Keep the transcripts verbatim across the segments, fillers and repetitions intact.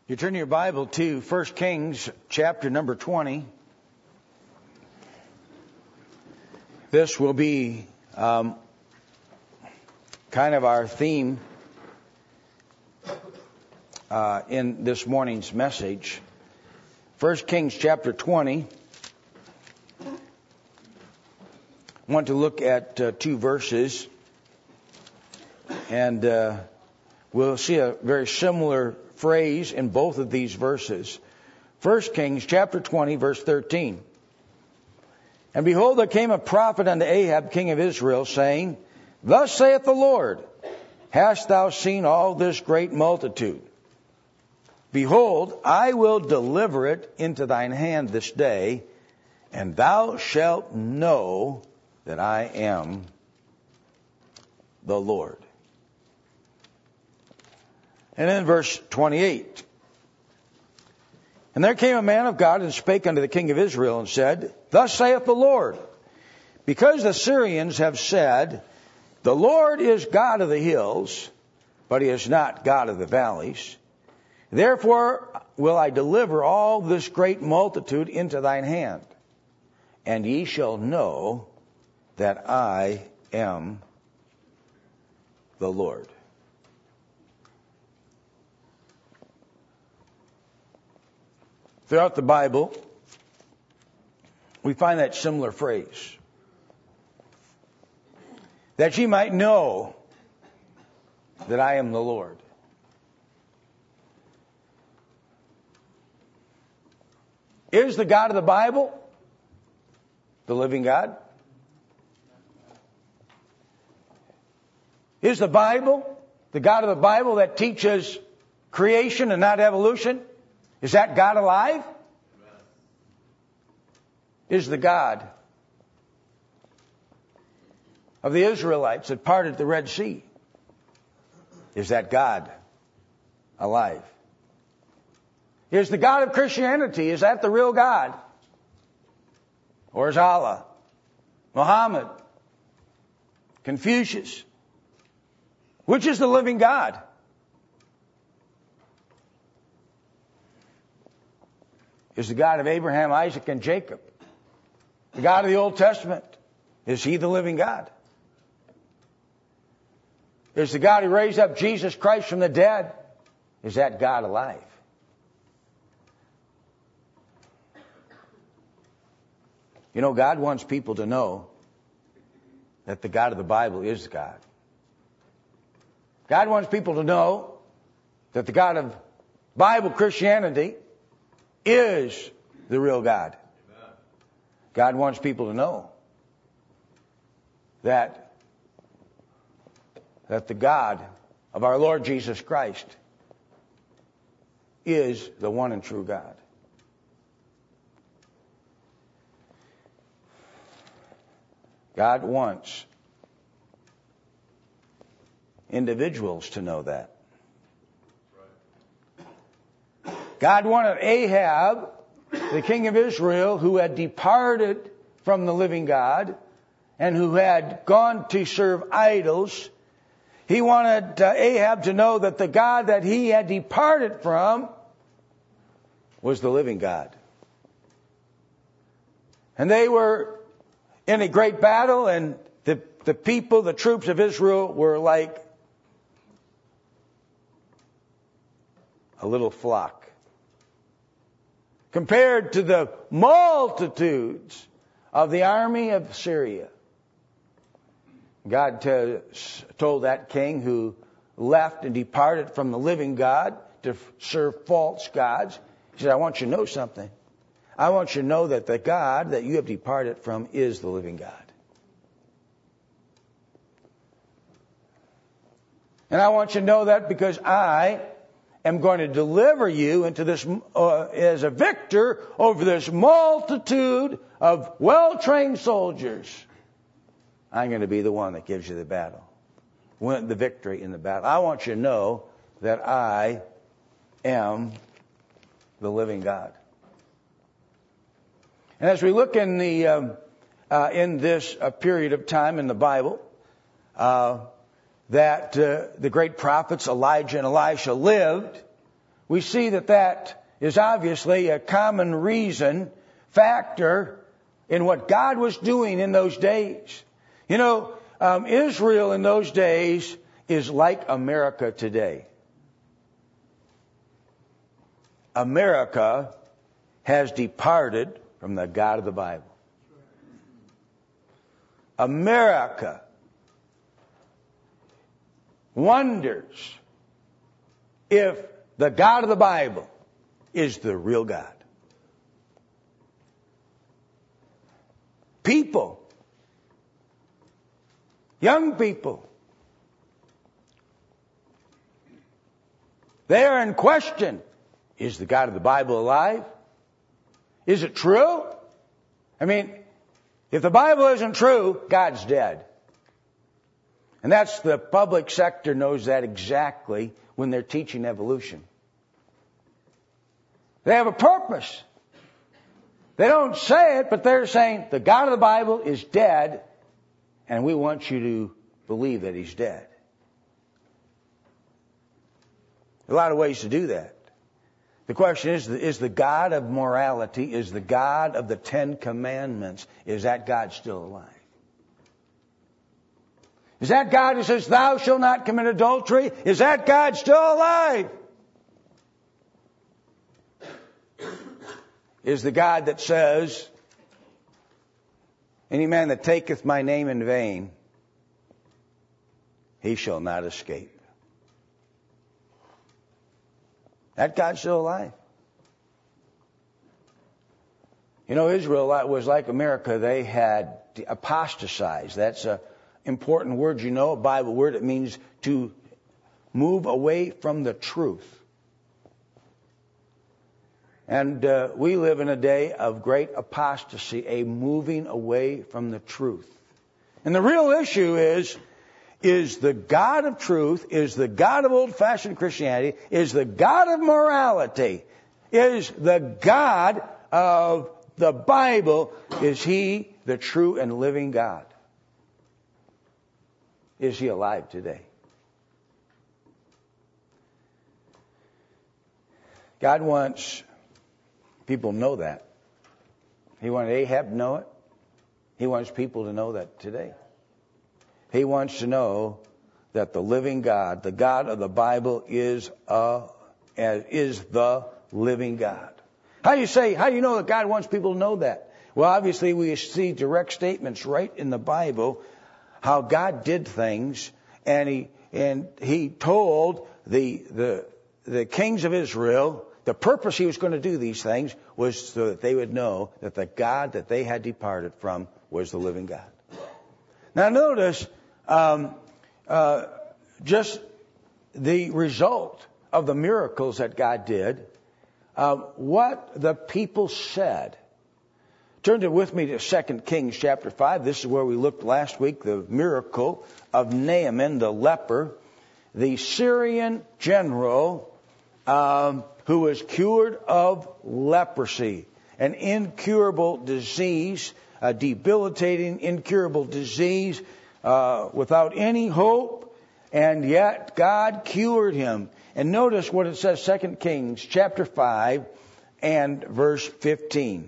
You turn your Bible to First Kings chapter number twenty. This will be um, kind of our theme uh, in this morning's message. First Kings chapter twenty. I want to look at uh, two verses, and uh, we'll see a very similar phrase in both of these verses. First Kings chapter twenty, verse thirteen. And behold, there came a prophet unto Ahab, king of Israel, saying, Thus saith the Lord, Hast thou seen all this great multitude? Behold, I will deliver it into thine hand this day, and thou shalt know that I am the Lord. And then verse twenty-eight. And there came a man of God and spake unto the king of Israel and said, Thus saith the Lord, because the Syrians have said, The Lord is God of the hills, but he is not God of the valleys. Therefore will I deliver all this great multitude into thine hand, and ye shall know that I am the Lord. Throughout the Bible, we find that similar phrase. That ye might know that I am the Lord. Is the God of the Bible the living God? Is the Bible the God of the Bible that teaches creation and not evolution? Is that God alive? Is the God of the Israelites that parted the Red Sea? Is that God alive? Is the God of Christianity, is that the real God? Or is Allah, Muhammad, Confucius? Which is the living God? Is the God of Abraham, Isaac, and Jacob, the God of the Old Testament, is he the living God? Is the God who raised up Jesus Christ from the dead, is that God alive? You know, God wants people to know that the God of the Bible is God. God wants people to know that the God of Bible Christianity is the real God. Amen. God wants people to know that, that the God of our Lord Jesus Christ is the one and true God. God wants individuals to know that. God wanted Ahab, the king of Israel, who had departed from the living God and who had gone to serve idols. He wanted uh, Ahab to know that the God that he had departed from was the living God. And they were in a great battle, and the, the people, the troops of Israel, were like a little flock compared to the multitudes of the army of Syria. God t- told that king who left and departed from the living God to serve false gods, he said, I want you to know something. I want you to know that the God that you have departed from is the living God. And I want you to know that because I am going to deliver you into this uh, as a victor over this multitude of well-trained soldiers. I'm going to be the one that gives you the battle, win the victory in the battle. I want you to know that I am the living God. And as we look in the um, uh, in this uh, period of time in the Bible, uh, that uh, the great prophets Elijah and Elisha lived, we see that that is obviously a common reason, factor in what God was doing in those days. You know, um, Israel in those days is like America today. America has departed from the God of the Bible. America wonders if the God of the Bible is the real God. People, young people, they are in question. Is the God of the Bible alive? Is it true? I mean, if the Bible isn't true, God's dead. And that's the public sector knows that exactly when they're teaching evolution. They have a purpose. They don't say it, but they're saying the God of the Bible is dead, and we want you to believe that He's dead. A lot of ways to do that. The question is, is the God of morality, is the God of the Ten Commandments, is that God still alive? Is that God who says, thou shalt not commit adultery? Is that God still alive? Is the God that says, any man that taketh my name in vain, he shall not escape? That God's still alive. You know, Israel was like America. They had apostatized. That's an important word, you know, a Bible word. It means to move away from the truth. And uh, we live in a day of great apostasy, a moving away from the truth. And the real issue is, is the God of truth, is the God of old-fashioned Christianity, is the God of morality, is the God of the Bible, is He the true and living God? Is He alive today? God wants people to know that. He wanted Ahab to know it. He wants people to know that today. He wants to know that the living God, the God of the Bible, is a, is the living God. How do you say, how do you know that God wants people to know that? Well, obviously we see direct statements right in the Bible how God did things, and he and he told the the the kings of Israel the purpose He was going to do these things was so that they would know that the God that they had departed from was the living God. Now notice um, uh, just the result of the miracles that God did, uh, what the people said. Turn to with me to Second Kings chapter five. This is where we looked last week, the miracle of Naaman the leper, the Syrian general um, who was cured of leprosy, an incurable disease, a debilitating, incurable disease uh, without any hope, and yet God cured him. And notice what it says, Second Kings chapter five and verse fifteen.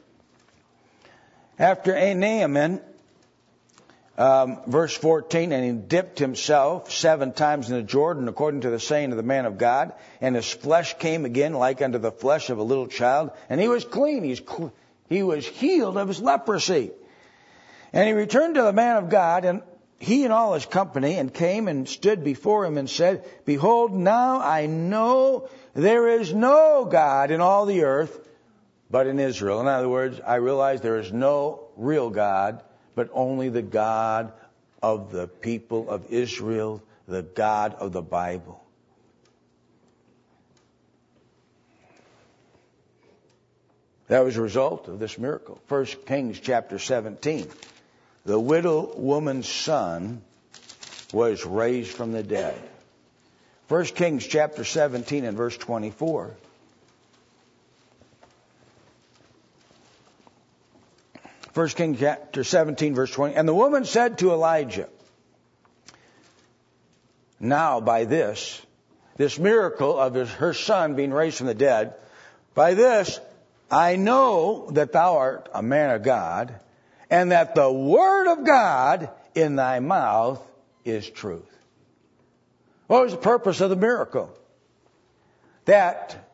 After Naaman, um, verse fourteen, and he dipped himself seven times in the Jordan, according to the saying of the man of God, and his flesh came again like unto the flesh of a little child, and he was clean. He's cl- he was healed of his leprosy. And he returned to the man of God, and he and all his company, and came and stood before him and said, Behold, now I know there is no God in all the earth but in Israel. In other words, I realize there is no real God, but only the God of the people of Israel, the God of the Bible. That was a result of this miracle. First Kings chapter seventeen. The widow woman's son was raised from the dead. First Kings chapter seventeen and verse twenty-four. First Kings chapter seventeen, verse twenty. And the woman said to Elijah, Now by this this miracle of his, her son being raised from the dead, by this I know that thou art a man of God, and that the word of God in thy mouth is truth. What was the purpose of the miracle? That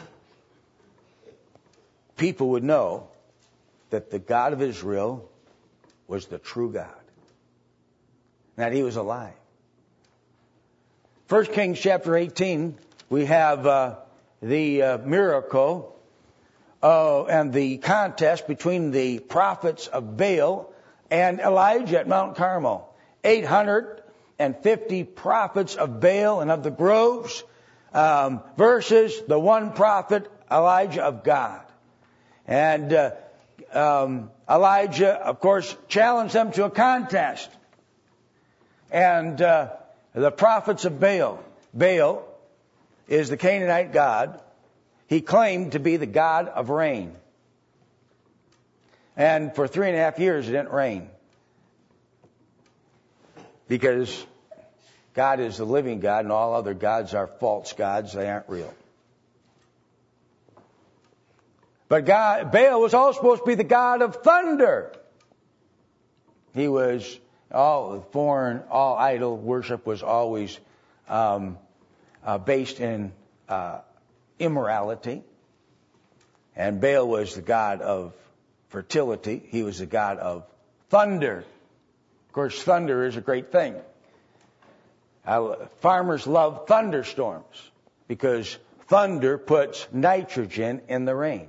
people would know that the God of Israel was the true God, that he was alive. First Kings chapter eighteen, we have uh, the uh, miracle uh, and the contest between the prophets of Baal and Elijah at Mount Carmel. eight hundred fifty prophets of Baal and of the groves um, versus the one prophet, Elijah of God. And uh, um, Elijah, of course, challenged them to a contest. And uh, the prophets of Baal, Baal is the Canaanite god. He claimed to be the god of rain. And for three and a half years it didn't rain. Because God is the living God and all other gods are false gods. They aren't real. But God, Baal was also supposed to be the god of thunder. He was, all foreign, all idol worship was always um, uh, based in uh, immorality. And Baal was the god of fertility. He was the god of thunder. Of course, thunder is a great thing. Uh, farmers love thunderstorms because thunder puts nitrogen in the rain.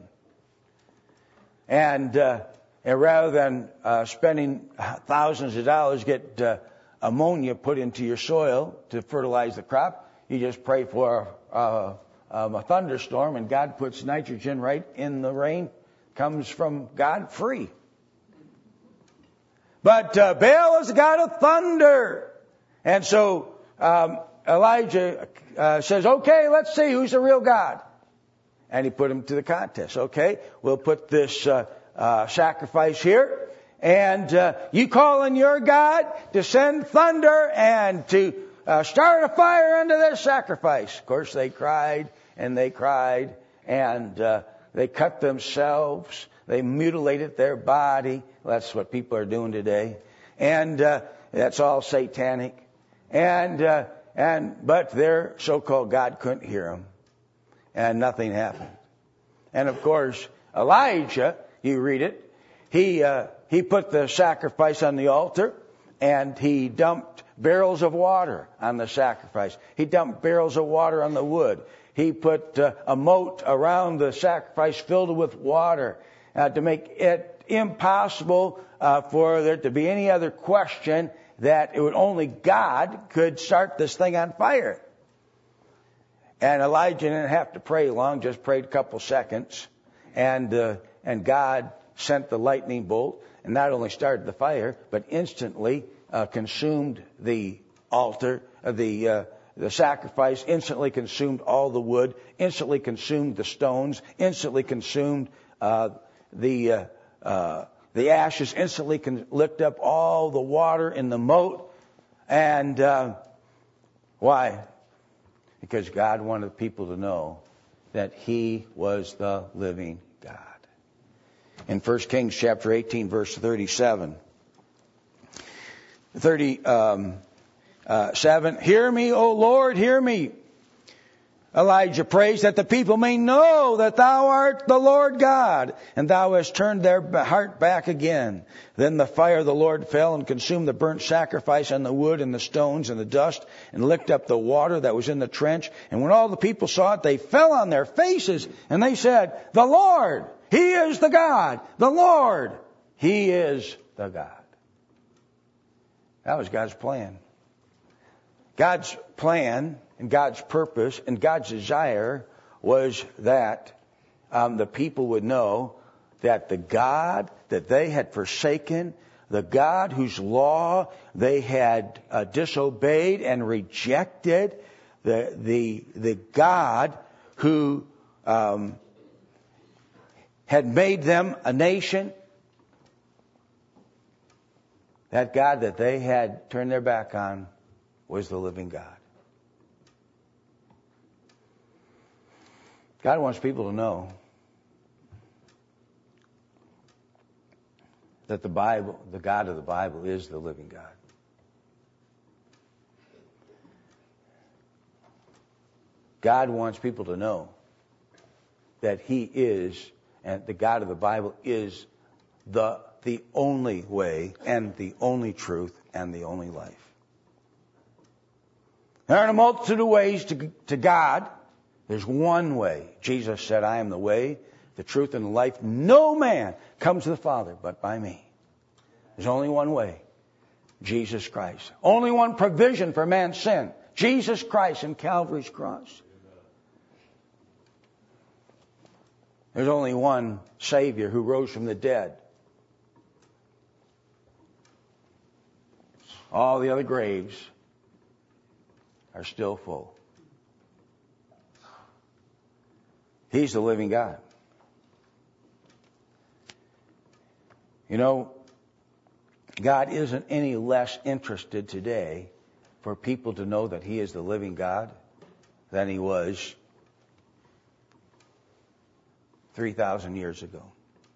And, uh, and rather than uh, spending thousands of dollars to get uh, ammonia put into your soil to fertilize the crop, you just pray for uh, um, a thunderstorm, and God puts nitrogen right in the rain. Comes from God free. But uh, Baal is the god of thunder. And so um, Elijah uh, says, okay, let's see who's the real God. And he put him to the contest. Okay, we'll put this uh, uh, sacrifice here. And uh, you call on your God to send thunder and to uh, start a fire under this sacrifice. Of course, they cried and they cried and uh, they cut themselves. They mutilated their body. That's what people are doing today. And uh, that's all satanic. And uh, and but their so-called God couldn't hear them. And nothing happened. And of course, Elijah, you read it, he uh, he put the sacrifice on the altar, and he dumped barrels of water on the sacrifice. He dumped barrels of water on the wood. He put uh, a moat around the sacrifice filled with water uh, to make it impossible uh, for there to be any other question that it would only God could start this thing on fire. And Elijah didn't have to pray long, just prayed a couple seconds. And uh, and God sent the lightning bolt and not only started the fire, but instantly uh, consumed the altar, uh, the uh, the sacrifice, instantly consumed all the wood, instantly consumed the stones, instantly consumed uh, the uh, uh, the ashes, instantly con- licked up all the water in the moat. And uh, why? Because God wanted people to know that He was the living God. In First Kings chapter eighteen, verse thirty-seven. thirty, um, uh, seven. Hear me, O Lord, hear me. Elijah prays that the people may know that thou art the Lord God, and thou hast turned their heart back again. Then the fire of the Lord fell and consumed the burnt sacrifice and the wood and the stones and the dust, and licked up the water that was in the trench. And when all the people saw it, they fell on their faces, and they said, the Lord, He is the God. The Lord, He is the God. That was God's plan. God's plan and God's purpose and God's desire was that um, the people would know that the God that they had forsaken, the God whose law they had uh, disobeyed and rejected, the the the God who um, had made them a nation, that God that they had turned their back on was the living God. God wants people to know that the Bible, the God of the Bible, is the living God. God wants people to know that He is, and the God of the Bible is the, the only way and the only truth and the only life. There are a multitude of ways to, to God. There's one way. Jesus said, I am the way, the truth, and the life. No man comes to the Father but by me. There's only one way. Jesus Christ. Only one provision for man's sin. Jesus Christ and Calvary's cross. There's only one Savior who rose from the dead. All the other graves are still full. He's the living God. You know, God isn't any less interested today for people to know that He is the living God than He was three thousand years ago.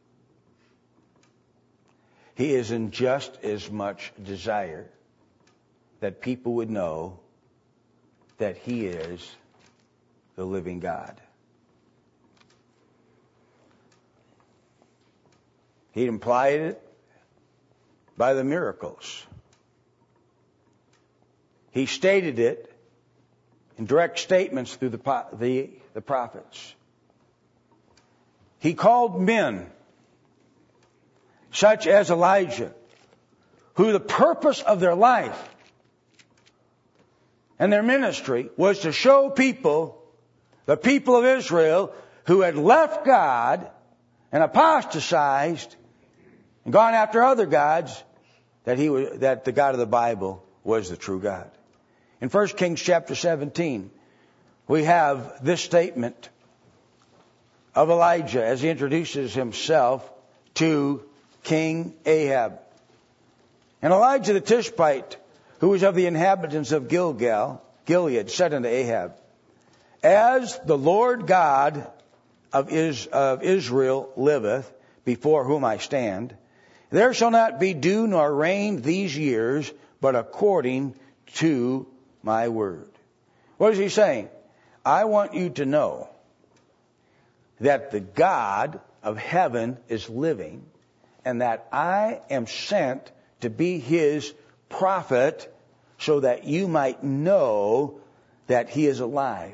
He is in just as much desire that people would know that He is the living God. He implied it by the miracles. He stated it in direct statements through the, the, the prophets. He called men such as Elijah, who the purpose of their life and their ministry was to show people, the people of Israel, who had left God and apostatized and gone after other gods, that he was, that the God of the Bible was the true God. In First Kings chapter seventeen, we have this statement of Elijah as he introduces himself to King Ahab. And Elijah the Tishbite, who was of the inhabitants of Gilgal, Gilead, said unto Ahab, As the Lord God of, Is, of Israel liveth, before whom I stand, there shall not be dew nor rain these years, but according to my word. What is he saying? I want you to know that the God of heaven is living, and that I am sent to be His prophet, so that you might know that He is alive.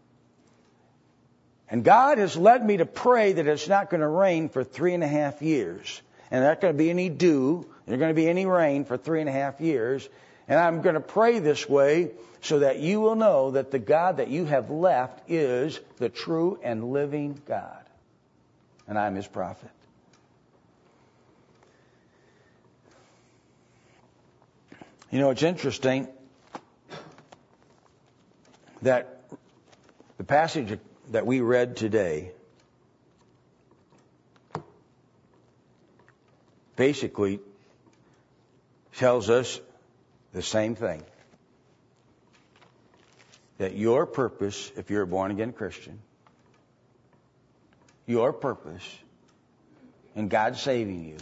And God has led me to pray that it's not going to rain for three and a half years. And there's not going to be any dew. There's going to be any rain for three and a half years. And I'm going to pray this way so that you will know that the God that you have left is the true and living God. And I'm His prophet. You know, it's interesting that the passage that we read today basically tells us the same thing. That your purpose, if you're a born-again Christian, your purpose in God saving you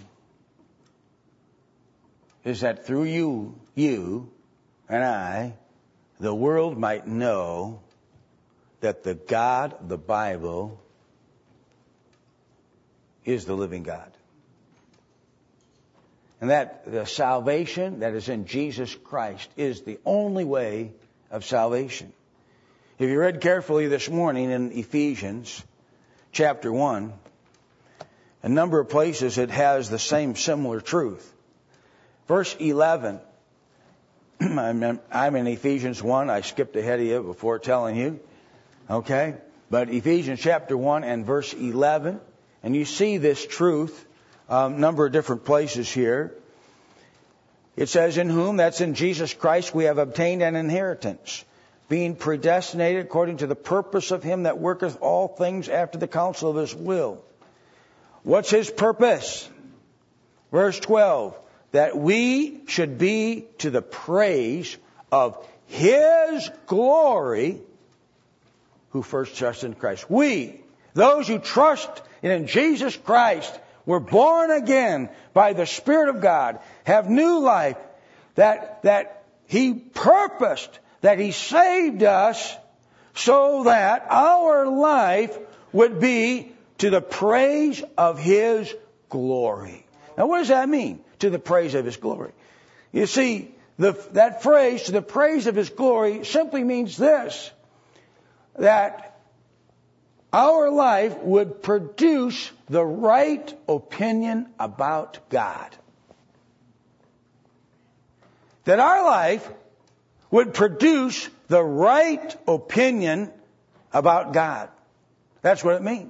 is that through you, you and I, the world might know that the God of the Bible is the living God. And that the salvation that is in Jesus Christ is the only way of salvation. If you read carefully this morning in Ephesians chapter one, a number of places it has the same similar truth. Verse eleven, I'm in Ephesians one. I skipped ahead of you before telling you. Okay? But Ephesians chapter one and verse eleven, and you see this truth a um, number of different places here. It says, in whom, that's in Jesus Christ, we have obtained an inheritance, being predestinated according to the purpose of Him that worketh all things after the counsel of His will. What's His purpose? Verse twelve, that we should be to the praise of His glory, who first trusted in Christ. We, those who trust in Jesus Christ, were born again by the Spirit of God, have new life, that, that He purposed, that He saved us so that our life would be to the praise of His glory. Now what does that mean? To the praise of His glory. You see, the, that phrase, to the praise of His glory, simply means this, that our life would produce the right opinion about God. That our life would produce the right opinion about God. That's what it means.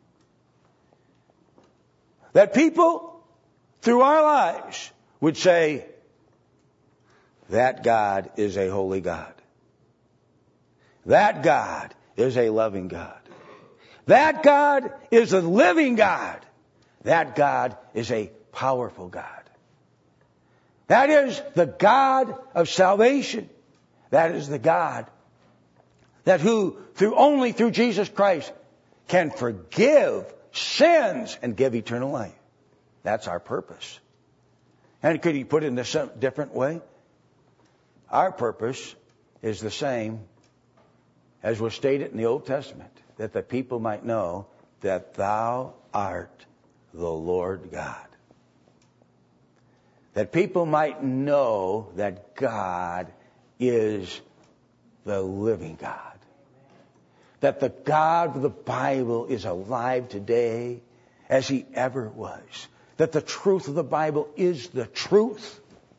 That people, through our lives, would say, that God is a holy God. That God is a loving God. That God is a living God. That God is a powerful God. That is the God of salvation. That is the God that who, through only through Jesus Christ, can forgive sins and give eternal life. That's our purpose. And could He put it in a different way? Our purpose is the same as was stated in the Old Testament, that the people might know that Thou art the Lord God. That people might know that God is the living God. That the God of the Bible is alive today as He ever was. That the truth of the Bible is the truth.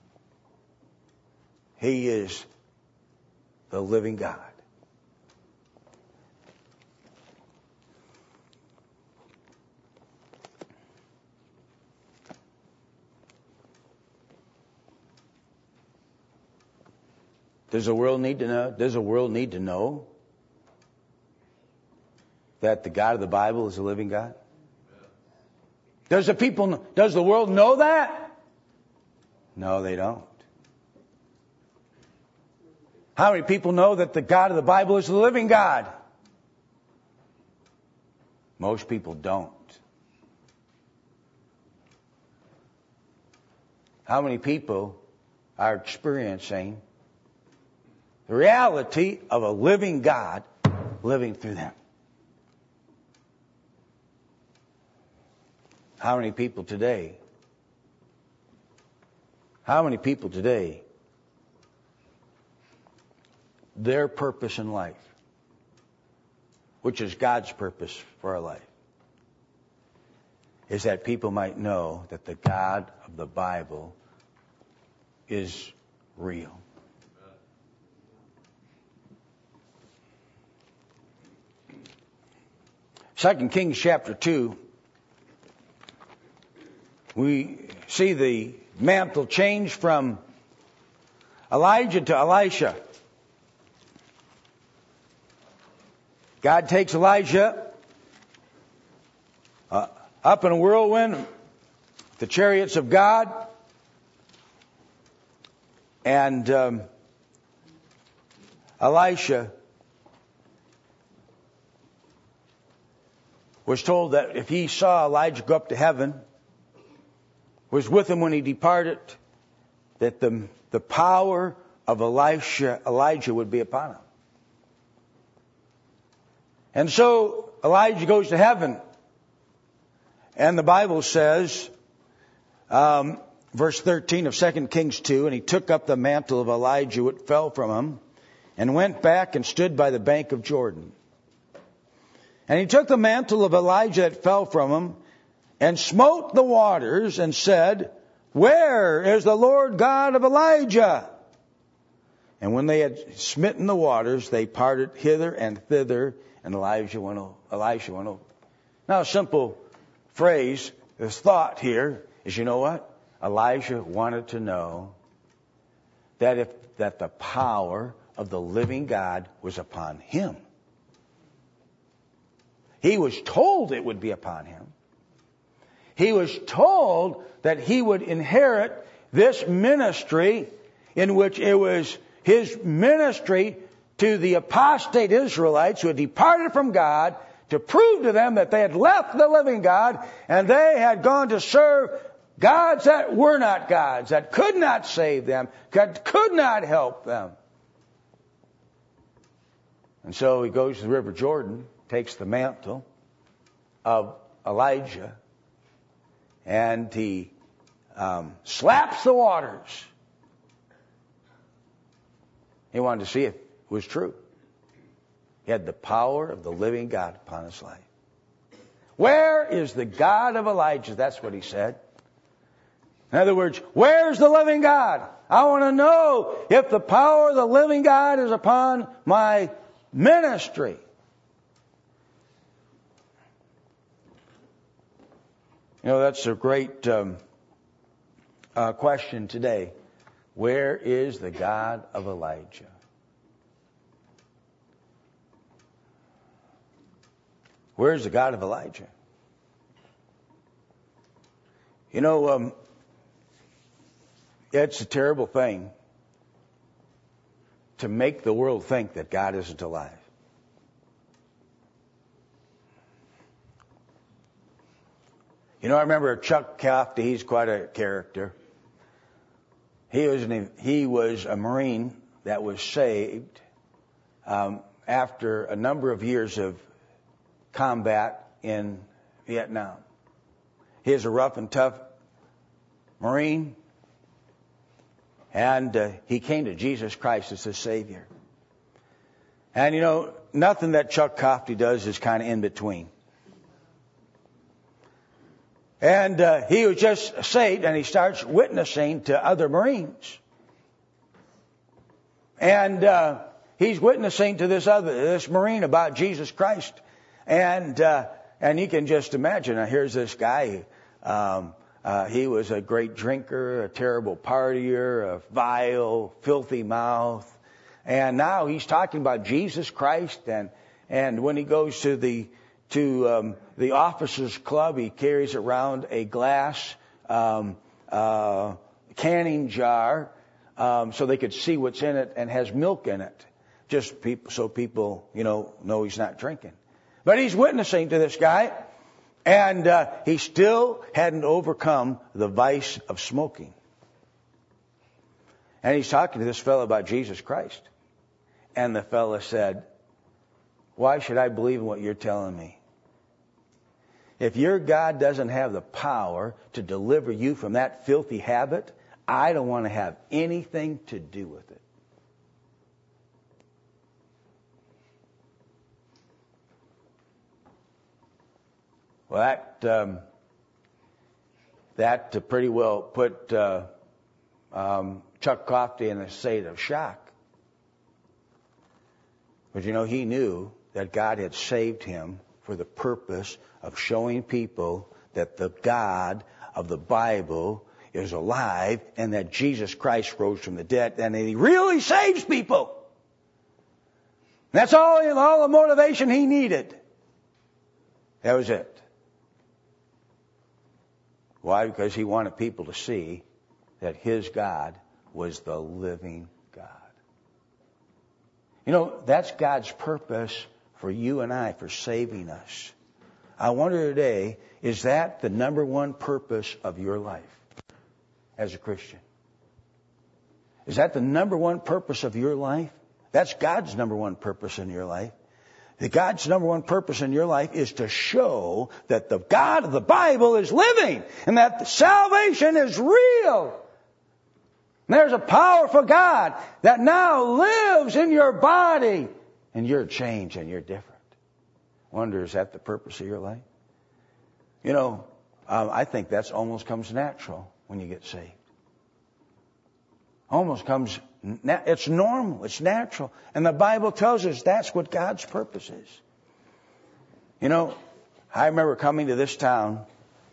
He is the living God. Does the world need to know? Does the world need to know that the God of the Bible is a living God? Does the people? Does the world know that? No, they don't. How many people know that the God of the Bible is the living God? Most people don't. How many people are experiencing the reality of a living God living through them? How many people today? How many people today, their purpose in life, which is God's purpose for our life, is that people might know that the God of the Bible is real. Second Kings chapter two, we see the mantle change from Elijah to Elisha. God takes Elijah uh, up in a whirlwind, the chariots of God, and um, Elisha was told that if he saw Elijah go up to heaven, was with him when he departed, that the, the power of Elisha, Elijah would be upon him. And so Elijah goes to heaven. And the Bible says, um, verse thirteen of Second Kings two, and he took up the mantle of Elijah which fell from him, and went back and stood by the bank of Jordan. And he took the mantle of Elijah that fell from him, and smote the waters, and said, Where is the Lord God of Elijah? And when they had smitten the waters, they parted hither and thither, and Elijah went over. Elisha went over. Now, a simple phrase, this thought here is, you know what? Elijah wanted to know that if that the power of the living God was upon him. He was told it would be upon him. He was told that he would inherit this ministry in which it was his ministry to the apostate Israelites who had departed from God to prove to them that they had left the living God and they had gone to serve gods that were not gods, that could not save them, that could not help them. And so he goes to the River Jordan, takes the mantle of Elijah, and he um, slaps the waters. He wanted to see if it was true. He had the power of the living God upon his life. Where is the God of Elijah? That's what he said. In other words, where's the living God? I want to know if the power of the living God is upon my ministry. You know, that's a great um, uh, question today. Where is the God of Elijah? Where's the God of Elijah? You know, um, it's a terrible thing to make the world think that God isn't alive. You know, I remember Chuck Cofty. He's quite a character. He was an, he was a Marine that was saved um, after a number of years of combat in Vietnam. He was a rough and tough Marine, and uh, he came to Jesus Christ as his Savior. And you know, nothing that Chuck Cofty does is kind of in between. And uh, he was just saved, and he starts witnessing to other Marines. And uh, he's witnessing to this other this Marine about Jesus Christ. And uh, and you can just imagine. Now, here's this guy. Um, uh, he was a great drinker, a terrible partier, a vile, filthy mouth. And now he's talking about Jesus Christ. And and when he goes to the to um, the officers' club, he carries around a glass um, uh, canning jar um, so they could see what's in it, and has milk in it, just people, so people, you know, know he's not drinking. But he's witnessing to this guy, and uh, he still hadn't overcome the vice of smoking. And he's talking to this fellow about Jesus Christ. And the fellow said, "Why should I believe in what you're telling me? If your God doesn't have the power to deliver you from that filthy habit, I don't want to have anything to do with it." Well, that um, that uh, pretty well put uh, um, Chuck Cofty in a state of shock. But you know, he knew that God had saved him for the purpose of showing people that the God of the Bible is alive, and that Jesus Christ rose from the dead, and that he really saves people. And that's all, all the motivation he needed. That was it. Why? Because he wanted people to see that his God was the living God. You know, that's God's purpose for you and I, for saving us. I wonder today, is that the number one purpose of your life as a Christian? Is that the number one purpose of your life? That's God's number one purpose in your life. The God's number one purpose in your life is to show that the God of the Bible is living, and that the salvation is real. And there's a powerful God that now lives in your body, and you're changed and you're different. Wonder, is that the purpose of your life? You know, um, I think that's almost comes natural when you get saved. Almost comes, it's normal, it's natural. And the Bible tells us that's what God's purpose is. You know, I remember coming to this town.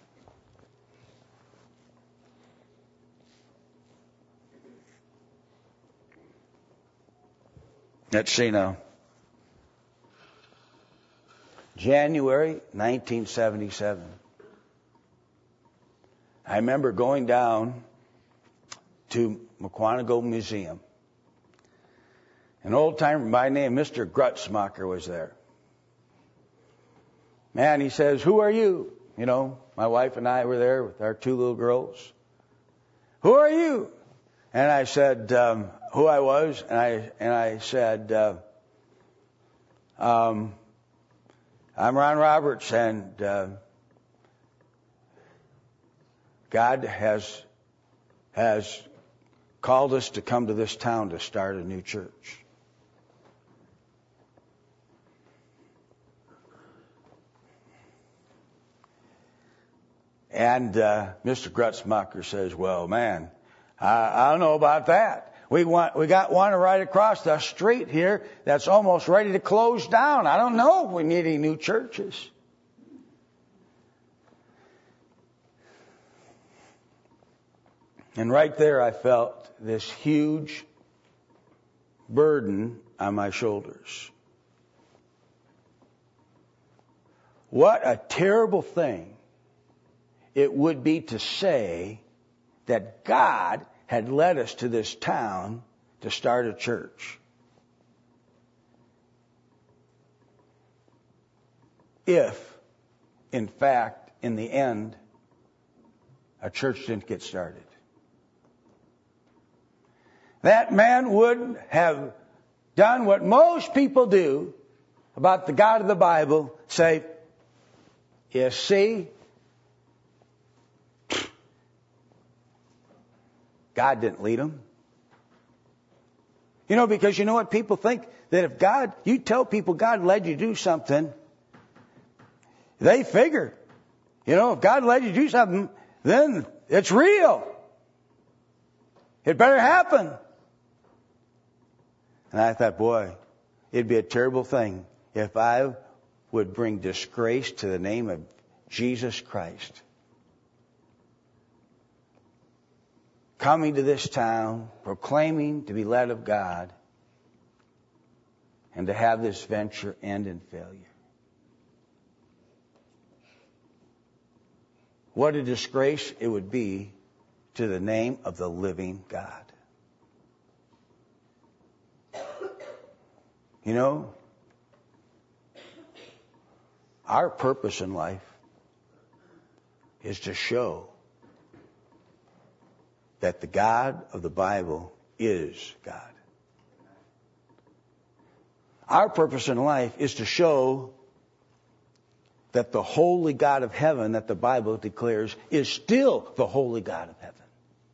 Let's see now. January nineteen seventy-seven. I remember going down to Mukwonago Museum. An old timer by name Mister Grutzmacher was there. Man, he says, "Who are you?" You know, my wife and I were there with our two little girls. "Who are you?" And I said um, who I was, and I and I said, uh, um, "I'm Ron Roberts, and uh, God has has called us to come to this town to start a new church." And uh, Mister Grutzmacher says, "Well, man, I, I don't know about that. We want we got one right across the street here that's almost ready to close down. I don't know if we need any new churches." And right there, I felt this huge burden on my shoulders. What a terrible thing it would be to say that God had led us to this town to start a church. If, in fact, in the end, a church didn't get started. That man would have done what most people do about the God of the Bible, say, "You see, God didn't lead him." You know, because you know what people think? That if God, you tell people God led you to do something, they figure, you know, if God led you to do something, then it's real. It better happen. And I thought, boy, it'd be a terrible thing if I would bring disgrace to the name of Jesus Christ. Coming to this town, proclaiming to be led of God, and to have this venture end in failure. What a disgrace it would be to the name of the living God. You know, our purpose in life is to show that the God of the Bible is God. Our purpose in life is to show that the holy God of heaven that the Bible declares is still the holy God of heaven.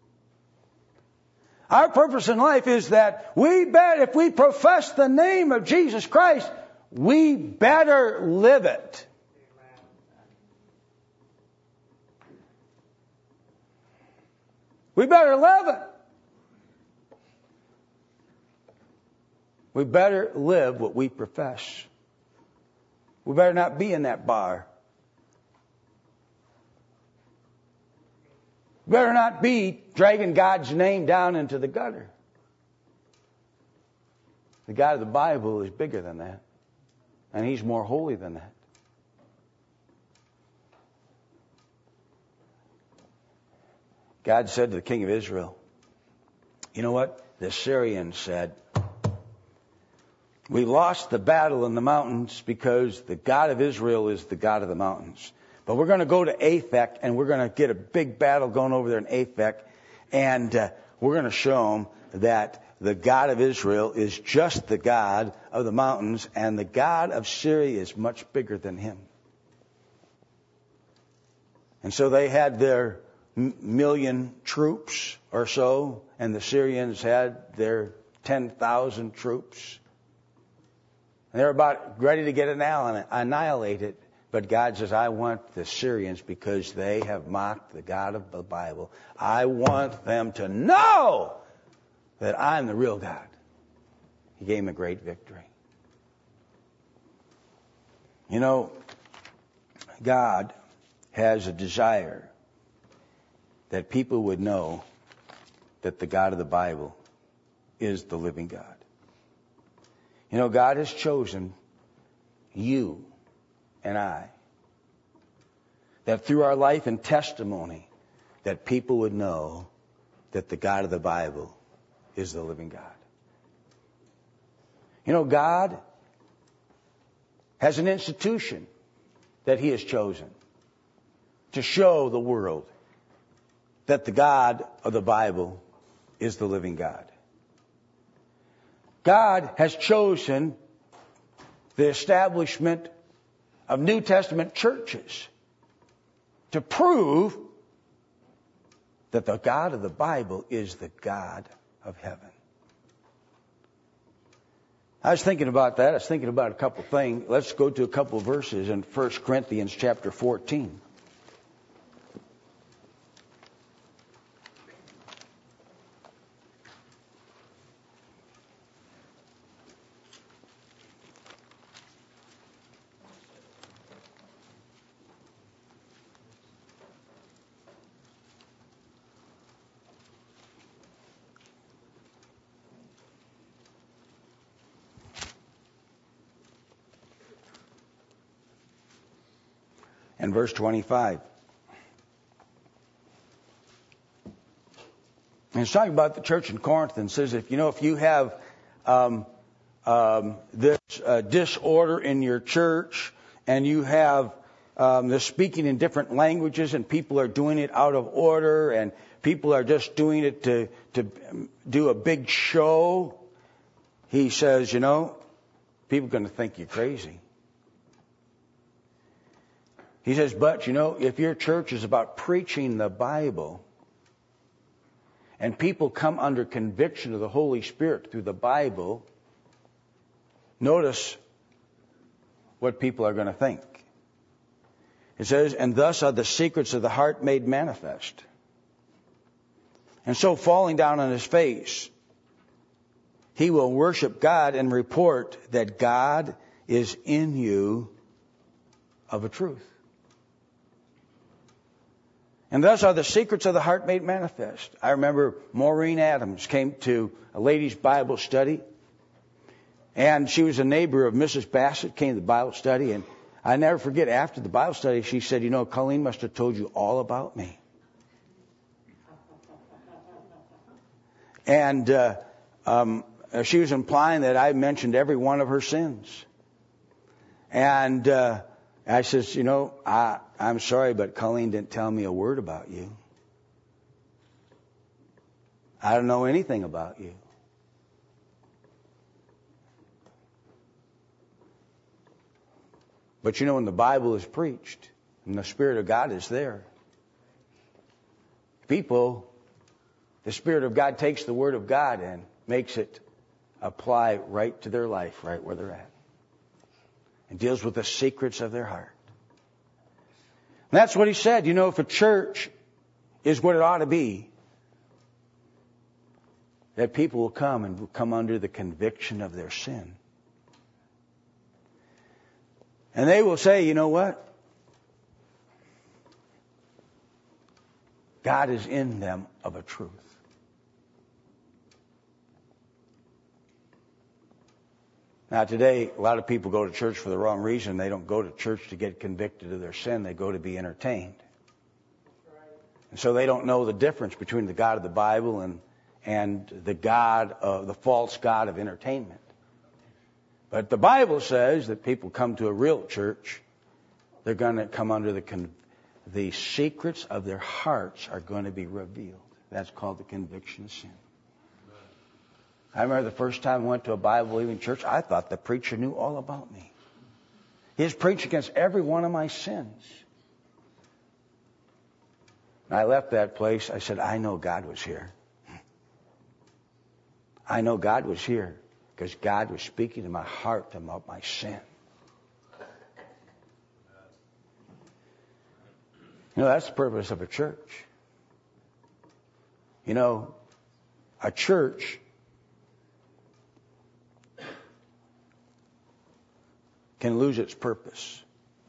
Our purpose in life is that we bet if we profess the name of Jesus Christ, we better live it. We better live it. We better live what we profess. We better not be in that bar. We better not be dragging God's name down into the gutter. The God of the Bible is bigger than that. And He's more holy than that. God said to the king of Israel, you know what? The Syrians said, we lost the battle in the mountains because the God of Israel is the God of the mountains. But we're going to go to Aphek, and we're going to get a big battle going over there in Aphek, and uh, we're going to show them that the God of Israel is just the God of the mountains, and the God of Syria is much bigger than him. And so they had their m- million troops or so, and the Syrians had their ten thousand troops. And they're about ready to get annihilated. But God says, I want the Syrians because they have mocked the God of the Bible. I want them to know that I'm the real God. He gave them a great victory. You know, God has a desire that people would know that the God of the Bible is the living God. You know, God has chosen you and I, that through our life and testimony, that people would know that the God of the Bible is the living God. You know, God has an institution that He has chosen to show the world that the God of the Bible is the living God. God has chosen the establishment of New Testament churches to prove that the God of the Bible is the God of heaven. I was thinking about that. I was thinking about a couple things. Let's go to a couple of verses in First Corinthians chapter fourteen. And verse twenty-five. And it's talking about the church in Corinth and says, if you know, if you have um, um, this uh, disorder in your church and you have um, the speaking in different languages and people are doing it out of order and people are just doing it to, to do a big show, he says, you know, people are going to think you're crazy. He says, but, you know, if your church is about preaching the Bible and people come under conviction of the Holy Spirit through the Bible, notice what people are going to think. It says, and thus are the secrets of the heart made manifest. And so falling down on his face, he will worship God and report that God is in you of a truth. And thus are the secrets of the heart made manifest. I remember Maureen Adams came to a ladies' Bible study. And she was a neighbor of Missus Bassett, came to the Bible study. And I never forget, after the Bible study, she said, you know, Colleen must have told you all about me. And uh, um, she was implying that I mentioned every one of her sins. And uh, I says, you know, I... I'm sorry, but Colleen didn't tell me a word about you. I don't know anything about you. But you know, when the Bible is preached and the Spirit of God is there, people, the Spirit of God takes the Word of God and makes it apply right to their life, right where they're at. And deals with the secrets of their heart. And that's what he said. You know, if a church is what it ought to be, that people will come and will come under the conviction of their sin. And they will say, you know what? God is in them of a truth. Now today, a lot of people go to church for the wrong reason. They don't go to church to get convicted of their sin. They go to be entertained. And so they don't know the difference between the God of the Bible and, and the God of the false God of entertainment. But the Bible says that people come to a real church, they're going to come under the, con- the secrets of their hearts are going to be revealed. That's called the conviction of sin. I remember the first time I went to a Bible-believing church, I thought the preacher knew all about me. He was preaching against every one of my sins. And I left that place, I said, I know God was here. I know God was here because God was speaking to my heart about my sin. You know, that's the purpose of a church. You know, a church can lose its purpose.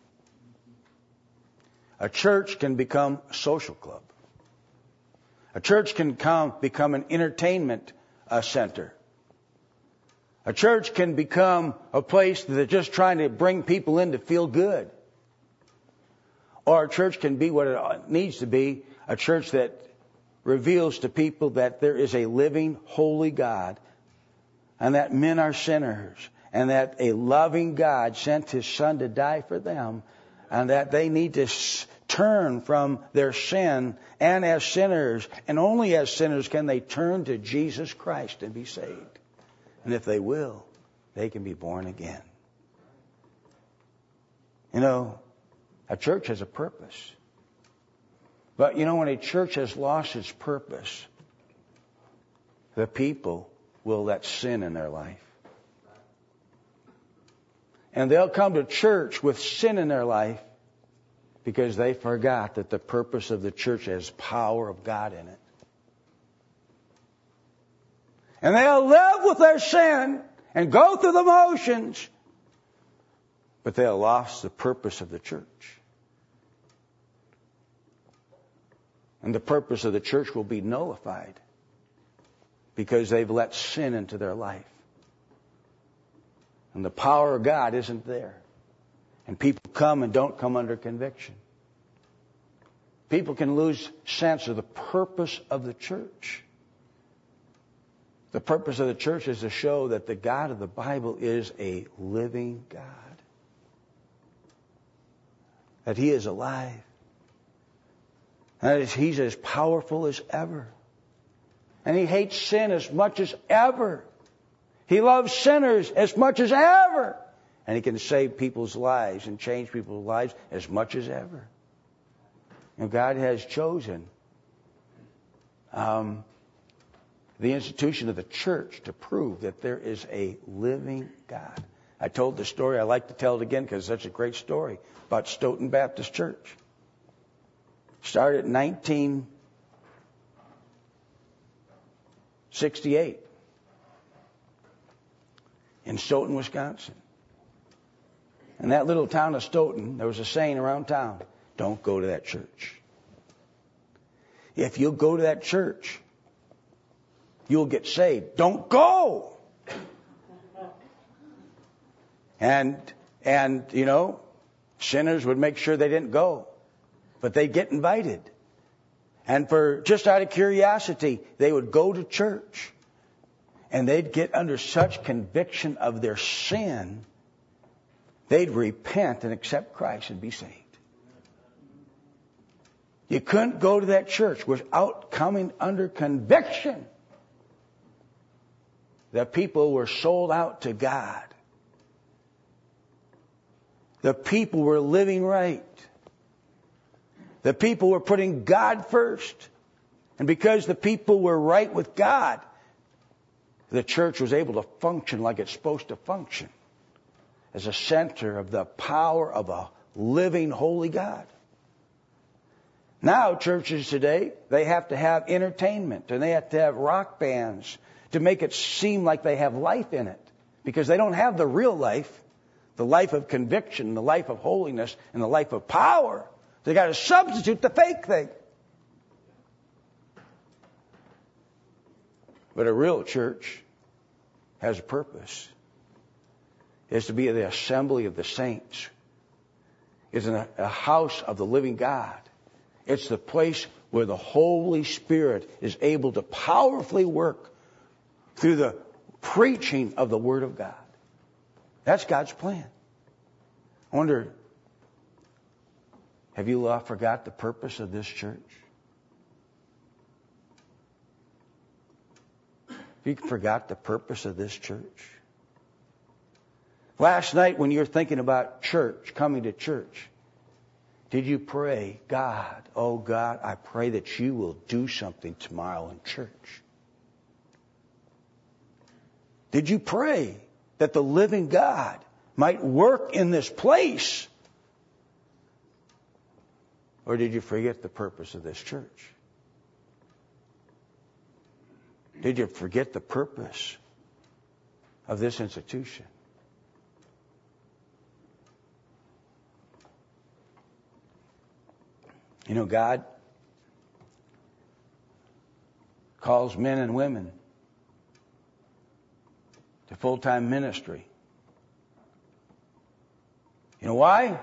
A church can become a social club. A church can come, become an entertainment uh, center. A church can become a place that is just trying to bring people in to feel good. Or a church can be what it needs to be, a church that reveals to people that there is a living, holy God and that men are sinners, and that a loving God sent His Son to die for them, and that they need to turn from their sin, and as sinners, and only as sinners can they turn to Jesus Christ and be saved. And if they will, they can be born again. You know, a church has a purpose. But you know, when a church has lost its purpose, the people will let sin in their life. And they'll come to church with sin in their life because they forgot that the purpose of the church has power of God in it. And they'll live with their sin and go through the motions, but they'll lost the purpose of the church. And the purpose of the church will be nullified because they've let sin into their life. And the power of God isn't there. And people come and don't come under conviction. People can lose sense of the purpose of the church. The purpose of the church is to show that the God of the Bible is a living God. That He is alive. That is, He's as powerful as ever. And He hates sin as much as ever. He loves sinners as much as ever. And He can save people's lives and change people's lives as much as ever. And God has chosen um, the institution of the church to prove that there is a living God. I told the story. I like to tell it again because it's such a great story about Stoughton Baptist Church. Started in nineteen sixty-eight in Stoughton, Wisconsin. In that little town of Stoughton, there was a saying around town, don't go to that church. If you go to that church, you'll get saved. Don't go! And, and, you know, sinners would make sure they didn't go. But they'd get invited. And for just out of curiosity, they would go to church. And they'd get under such conviction of their sin, they'd repent and accept Christ and be saved. You couldn't go to that church without coming under conviction that people were sold out to God. The people were living right. The people were putting God first. And because the people were right with God, the church was able to function like it's supposed to function, as a center of the power of a living, holy God. Now, churches today, they have to have entertainment and they have to have rock bands to make it seem like they have life in it. Because they don't have the real life, the life of conviction, the life of holiness, and the life of power. They got to substitute the fake thing. But a real church has a purpose. It's to be the assembly of the saints. It's a, a house of the living God. It's the place where the Holy Spirit is able to powerfully work through the preaching of the Word of God. That's God's plan. I wonder, have you uh, forgot the purpose of this church? Have you forgot the purpose of this church? Last night when you're thinking about church, coming to church, did you pray, God, oh God, I pray that you will do something tomorrow in church? Did you pray that the living God might work in this place? Or did you forget the purpose of this church? Did you forget the purpose of this institution? You know, God calls men and women to full-time ministry. You know why?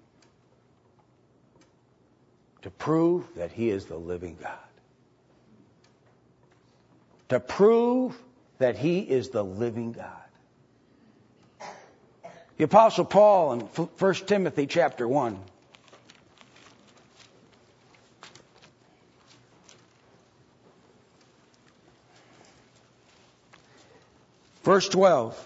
To prove that He is the living God. To prove that He is the living God. The Apostle Paul in First Timothy chapter one. Verse twelve.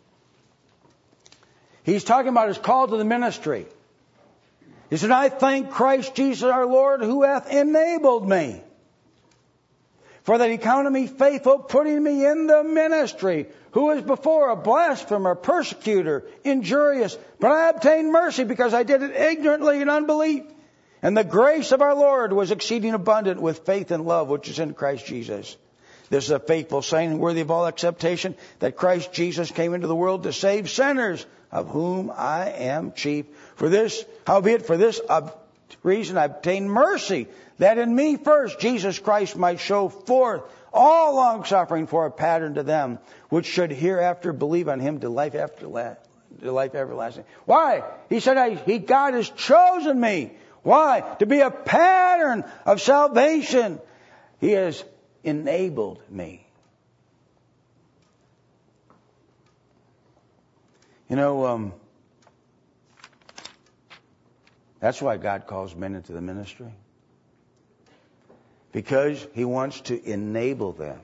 He's talking about his call to the ministry. He said, I thank Christ Jesus our Lord, who hath enabled me, for that He counted me faithful, putting me in the ministry, who was before a blasphemer, persecutor, injurious. But I obtained mercy, because I did it ignorantly in unbelief. And the grace of our Lord was exceeding abundant with faith and love, which is in Christ Jesus. This is a faithful saying and worthy of all acceptation, that Christ Jesus came into the world to save sinners, of whom I am chief. For this, howbeit for this reason I obtained mercy, that in me first Jesus Christ might show forth all long suffering for a pattern to them, which should hereafter believe on Him to life after la- to life everlasting. Why? He said, I, he, God has chosen me. Why? To be a pattern of salvation. He has enabled me. You know, um, that's why God calls men into the ministry. Because He wants to enable them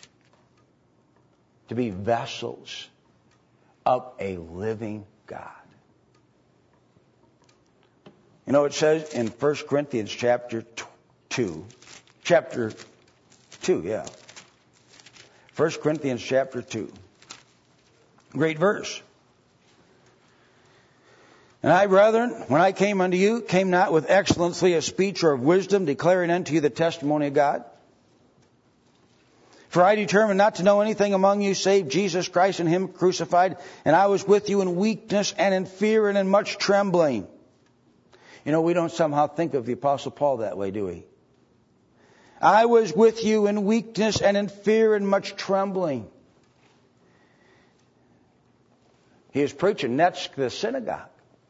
to be vessels of a living God. You know, it says in First Corinthians chapter two, chapter two, yeah. First Corinthians chapter two. Great verse. And I, brethren, when I came unto you, came not with excellency of speech or of wisdom, declaring unto you the testimony of God. For I determined not to know anything among you save Jesus Christ and Him crucified. And I was with you in weakness and in fear and in much trembling. You know, we don't somehow think of the Apostle Paul that way, do we? I was with you in weakness and in fear and much trembling. He is preaching. That's the synagogue.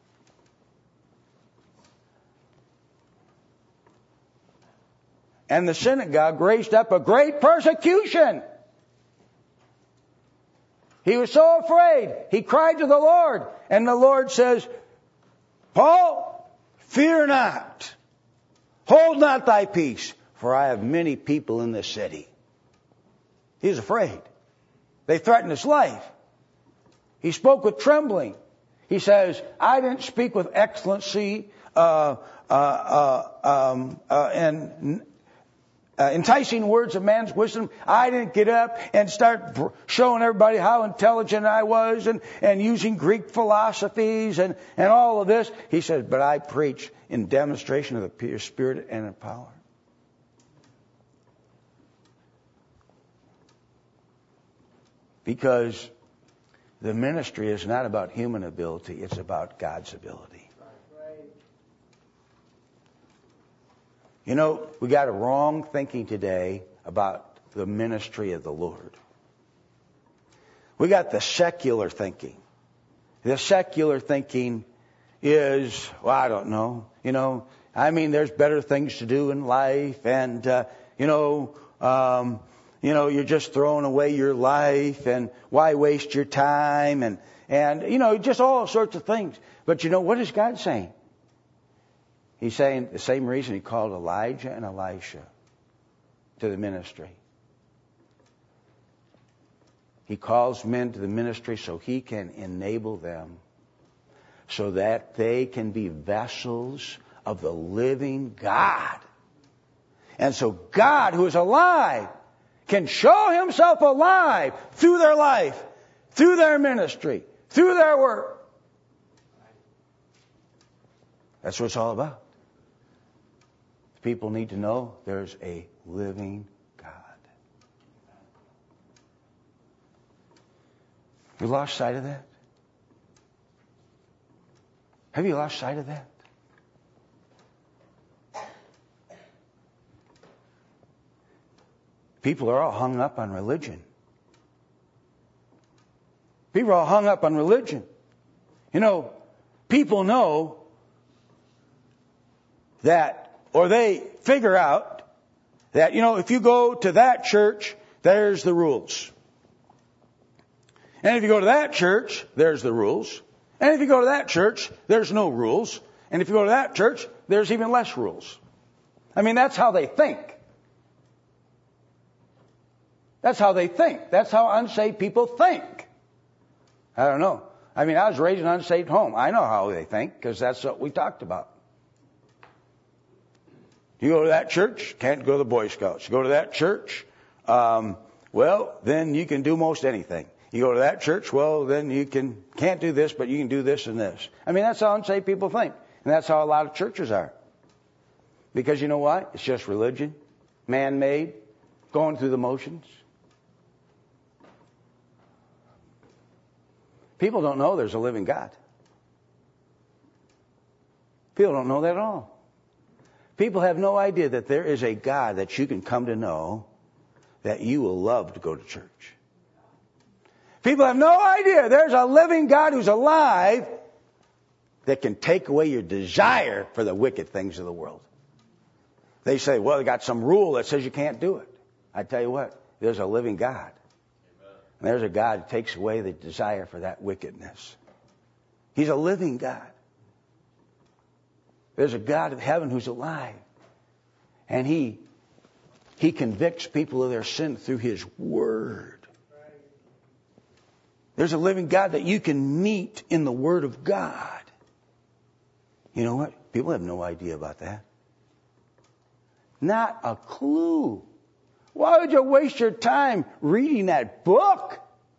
And the synagogue raised up a great persecution. He was so afraid. He cried to the Lord. And the Lord says, Paul, fear not. Hold not thy peace, for I have many people in this city. He's afraid. They threatened his life. He spoke with trembling. He says, I didn't speak with excellency uh, uh, uh, um, uh, and uh, enticing words of man's wisdom. I didn't get up and start showing everybody how intelligent I was and, and using Greek philosophies and, and all of this. He says, but I preach in demonstration of the Spirit and in power. Because the ministry is not about human ability, it's about God's ability. You know, we got a wrong thinking today about the ministry of the Lord. We got the secular thinking. The secular thinking is, well, I don't know, you know, I mean, there's better things to do in life, and, uh, you know, um, you know, you're just throwing away your life, and why waste your time, and, and, you know, just all sorts of things. But you know, what is God saying? He's saying the same reason He called Elijah and Elisha to the ministry. He calls men to the ministry so He can enable them, so that they can be vessels of the living God. And so God, who is alive, can show Himself alive through their life, through their ministry, through their work. That's what it's all about. People need to know there's a living God. Have you lost sight of that? Have you lost sight of that? People are all hung up on religion. People are all hung up on religion. You know, people know that, or they figure out that, you know, if you go to that church, there's the rules. And if you go to that church, there's the rules. And if you go to that church, there's no rules. And if you go to that church, there's even less rules. I mean, that's how they think. That's how they think. That's how unsaved people think. I don't know. I mean, I was raised in an unsaved home. I know how they think because that's what we talked about. You go to that church, can't go to the Boy Scouts. You go to that church, um, well, then you can do most anything. You go to that church, well, then you can can't do this, but you can do this and this. I mean, that's how unsaved people think. And that's how a lot of churches are. Because you know why? It's just religion, man-made, going through the motions. People don't know there's a living God. People don't know that at all. People have no idea that there is a God that you can come to know that you will love to go to church. People have no idea there's a living God who's alive that can take away your desire for the wicked things of the world. They say, well, they got some rule that says you can't do it. I tell you what, there's a living God. And there's a God who takes away the desire for that wickedness. He's a living God. There's a God of heaven who's alive. And He, He convicts people of their sin through His Word. There's a living God that you can meet in the Word of God. You know what? People have no idea about that. Not a clue. Why would you waste your time reading that book?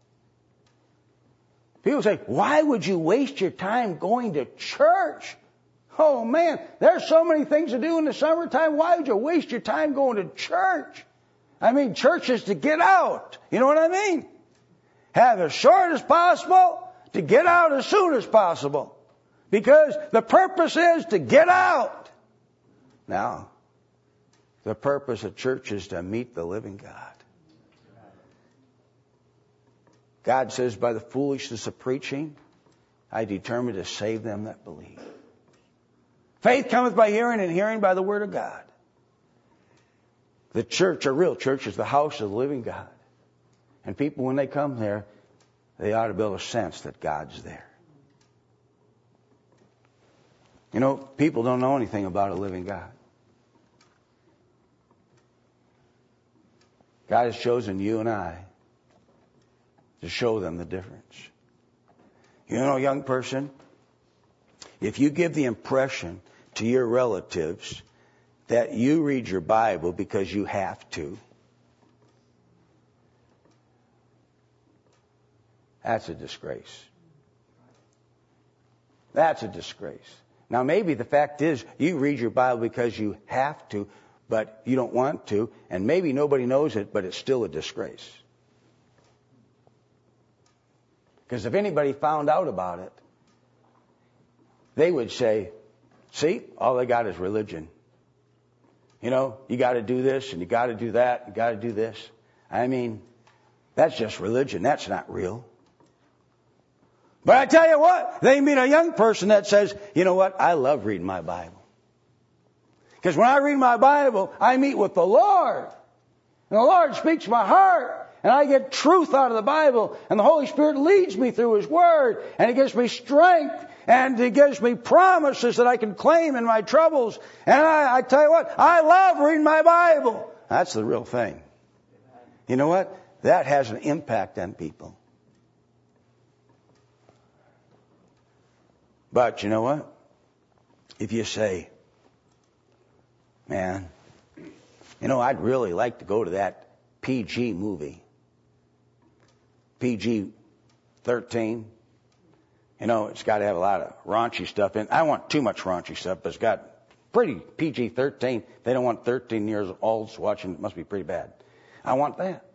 People say, why would you waste your time going to church? Oh man, there's so many things to do in the summertime. Why would you waste your time going to church? I mean, church is to get out. You know what I mean? Have as short as possible to get out as soon as possible. Because the purpose is to get out. Now, the purpose of church is to meet the living God. God says, by the foolishness of preaching, I determined to save them that believe. Faith cometh by hearing, and hearing by the word of God. The church, a real church, is the house of the living God. And people, when they come there, they ought to be able to sense that God's there. You know, people don't know anything about a living God. God has chosen you and I to show them the difference. You know, young person, if you give the impression to your relatives that you read your Bible because you have to, that's a disgrace. That's a disgrace. Now, maybe the fact is you read your Bible because you have to, but you don't want to, and maybe nobody knows it, but it's still a disgrace. Because if anybody found out about it, they would say, see, all they got is religion. You know, you got to do this and you got to do that, you got to do this. I mean, that's just religion. That's not real. But I tell you what, they meet a young person that says, you know what, I love reading my Bible. Because when I read my Bible, I meet with the Lord. And the Lord speaks to my heart. And I get truth out of the Bible. And the Holy Spirit leads me through His Word. And He gives me strength. And He gives me promises that I can claim in my troubles. And I, I tell you what, I love reading my Bible. That's the real thing. You know what? That has an impact on people. But you know what? If you say, man, you know, I'd really like to go to that P G movie. P G thirteen. You know, it's got to have a lot of raunchy stuff in it. I want too much raunchy stuff, but it's got pretty P G thirteen. They don't want thirteen years olds watching. It must be pretty bad. I want that.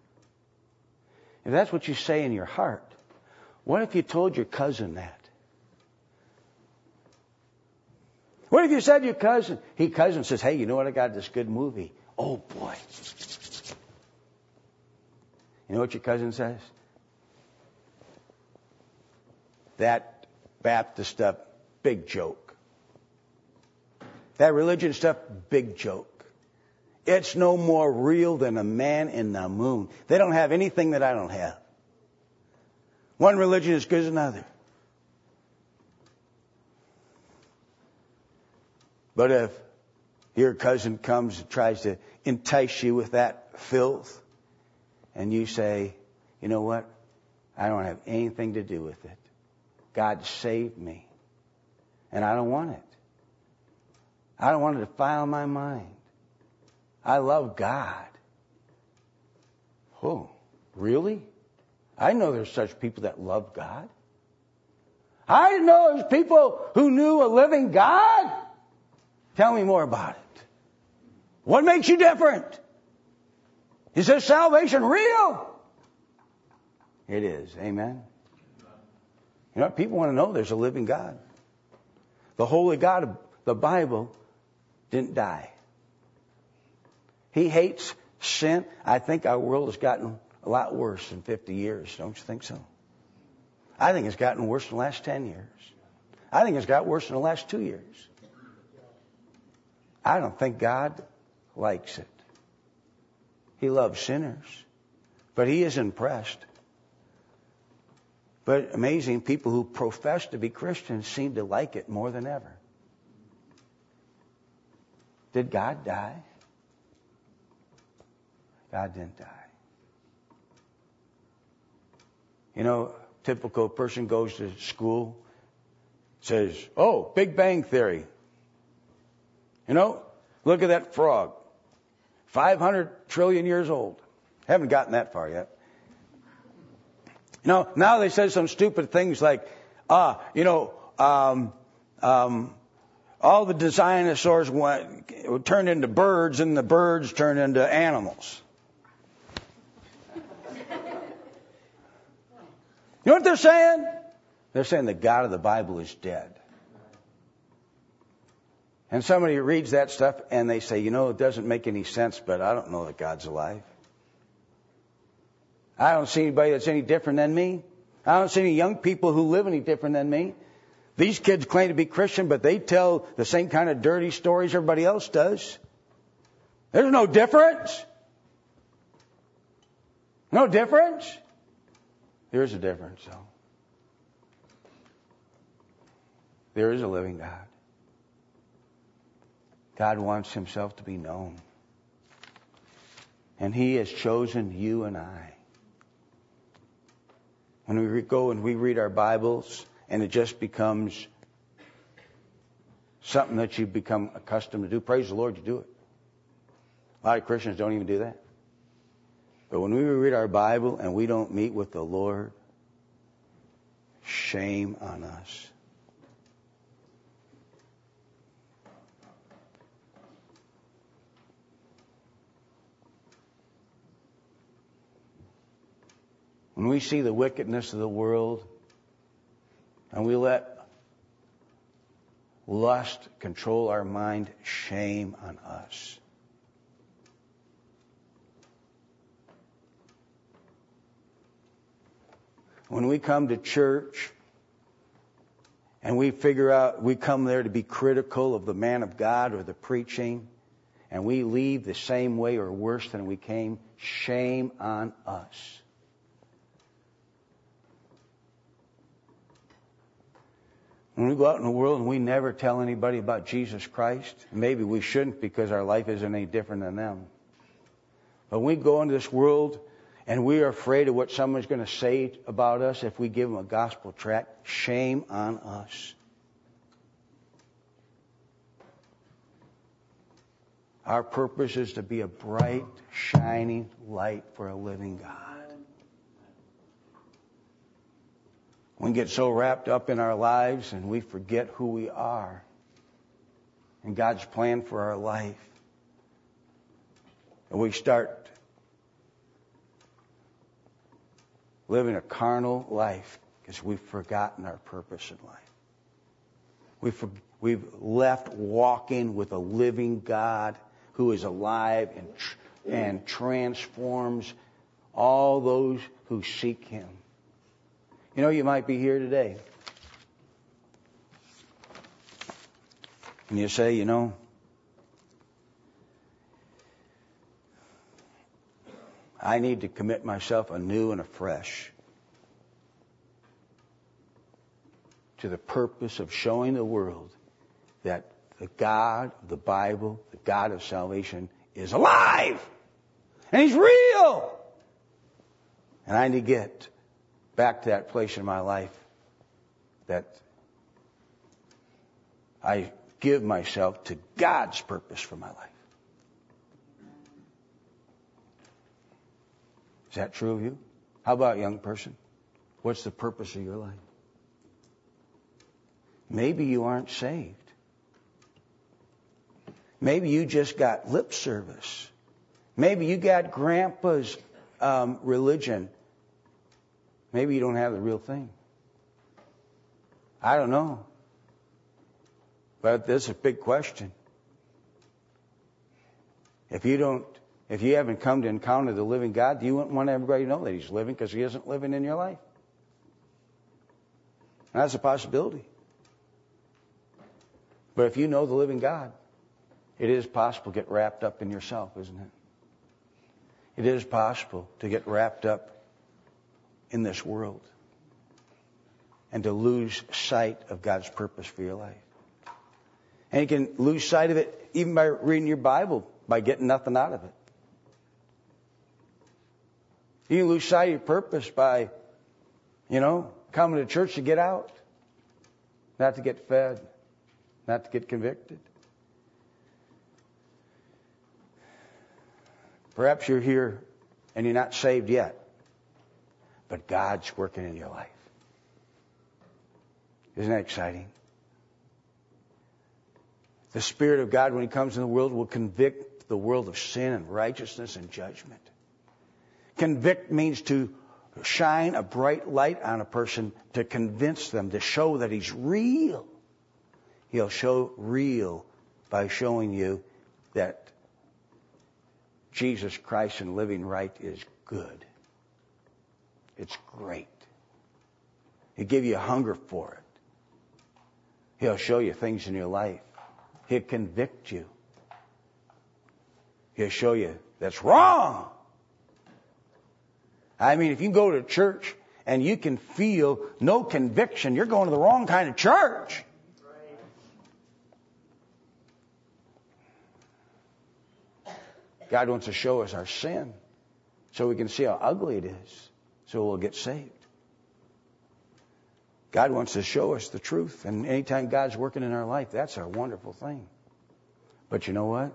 If that's what you say in your heart, what if you told your cousin that? What if you said to your cousin, he cousin says, hey, you know what, I got this good movie. Oh, boy. You know what your cousin says? That Baptist stuff, big joke. That religion stuff, big joke. It's no more real than a man in the moon. They don't have anything that I don't have. One religion is good as another. But if your cousin comes and tries to entice you with that filth, and you say, you know what? I don't have anything to do with it. God saved me. And I don't want it. I don't want to defile my mind. I love God. Oh, really? I know there's such people that love God. I know there's people who knew a living God. Tell me more about it. What makes you different? Is this salvation real? It is. Amen. You know, people want to know there's a living God. The holy God of the Bible didn't die. He hates sin. I think our world has gotten a lot worse in fifty years. Don't you think so? I think it's gotten worse in the last ten years. I think it's got worse in the last two years. I don't think God likes it. He loves sinners, but He is impressed. But amazing, people who profess to be Christians seem to like it more than ever. Did God die? God didn't die. You know, a typical person goes to school, says, oh, Big Bang Theory. You know, look at that frog. five hundred trillion years old. Haven't gotten that far yet. You know, now they say some stupid things like, ah, uh, you know, um, um, all the dinosaurs went, turned into birds and the birds turned into animals. You know what they're saying? They're saying the God of the Bible is dead. And somebody reads that stuff and they say, you know, it doesn't make any sense, but I don't know that God's alive. I don't see anybody that's any different than me. I don't see any young people who live any different than me. These kids claim to be Christian, but they tell the same kind of dirty stories everybody else does. There's no difference. No difference. There is a difference, though. There is a living God. God wants Himself to be known. And He has chosen you and I. When we go and we read our Bibles and it just becomes something that you become accustomed to do, praise the Lord, you do it. A lot of Christians don't even do that. But when we read our Bible and we don't meet with the Lord, shame on us. When we see the wickedness of the world and we let lust control our mind, shame on us. When we come to church and we figure out, we come there to be critical of the man of God or the preaching, and we leave the same way or worse than we came, shame on us. When we go out in the world and we never tell anybody about Jesus Christ, maybe we shouldn't because our life isn't any different than them. But when we go into this world and we are afraid of what someone's going to say about us if we give them a gospel tract, shame on us. Our purpose is to be a bright, shining light for a living God. We get so wrapped up in our lives and we forget who we are and God's plan for our life. And we start living a carnal life because we've forgotten our purpose in life. We've, we've left walking with a living God who is alive and, and transforms all those who seek Him. You know, you might be here today. And you say, you know, I need to commit myself anew and afresh to the purpose of showing the world that the God of the Bible, the God of salvation, is alive. And He's real. And I need to get back to that place in my life that I give myself to God's purpose for my life. Is that true of you? How about young person? What's the purpose of your life? Maybe you aren't saved. Maybe you just got lip service. Maybe you got grandpa's um, religion. Maybe you don't have the real thing. I don't know. But this is a big question. If you don't, if you haven't come to encounter the living God, do you want everybody to know that He's living because He isn't living in your life? And that's a possibility. But if you know the living God, it is possible to get wrapped up in yourself, isn't it? It is possible to get wrapped up in this world and to lose sight of God's purpose for your life. And you can lose sight of it even by reading your Bible, by getting nothing out of it. You can lose sight of your purpose by, you know, coming to church to get out, not to get fed, not to get convicted. Perhaps you're here and you're not saved yet, but God's working in your life. Isn't that exciting? The Spirit of God, when He comes in the world, will convict the world of sin and righteousness and judgment. Convict means to shine a bright light on a person to convince them, to show that He's real. He'll show real by showing you that Jesus Christ and living right is good. It's great. He'll give you a hunger for it. He'll show you things in your life. He'll convict you. He'll show you that's wrong. I mean, if you go to church and you can feel no conviction, you're going to the wrong kind of church. God wants to show us our sin so we can see how ugly it is, so we'll get saved. God wants to show us the truth, and anytime God's working in our life, that's a wonderful thing. But you know what?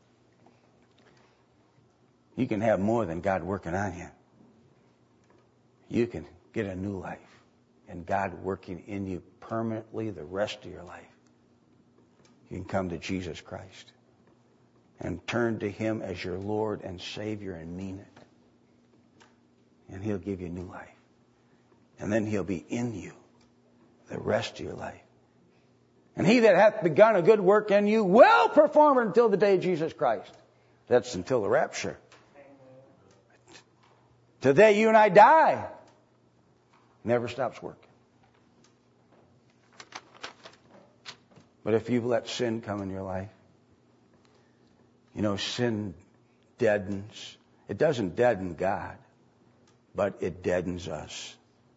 You can have more than God working on you. You can get a new life, and God working in you permanently the rest of your life. You can come to Jesus Christ and turn to Him as your Lord and Savior and mean it. And He'll give you new life. And then He'll be in you the rest of your life. And He that hath begun a good work in you will perform it until the day of Jesus Christ. That's until the rapture. Today you and I die. Never stops working. But if you've let sin come in your life, you know, sin deadens. It doesn't deaden God, but it deadens us.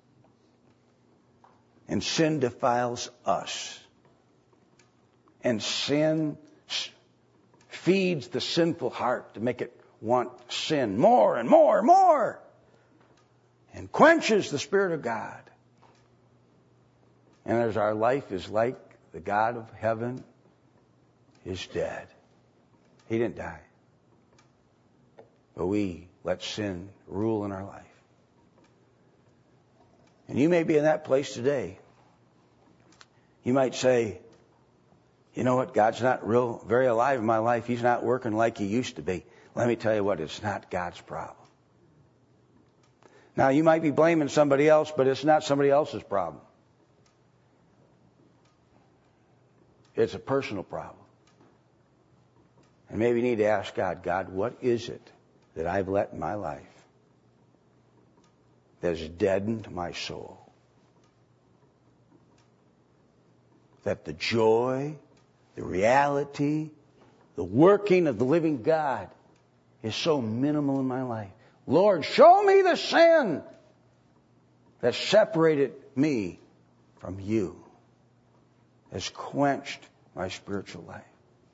And sin defiles us. And sin feeds the sinful heart to make it want sin more and more and more. And quenches the Spirit of God. And as our life is like the God of heaven is dead. He didn't die. But we let sin rule in our life. And you may be in that place today. You might say, you know what, God's not real, very alive in my life. He's not working like He used to be. Let me tell you what, it's not God's problem. Now, you might be blaming somebody else, but it's not somebody else's problem. It's a personal problem. And maybe you need to ask God, God, what is it that I've let in my life that has deadened my soul? That the joy, the reality, the working of the living God is so minimal in my life. Lord, show me the sin that separated me from You. has quenched my spiritual life.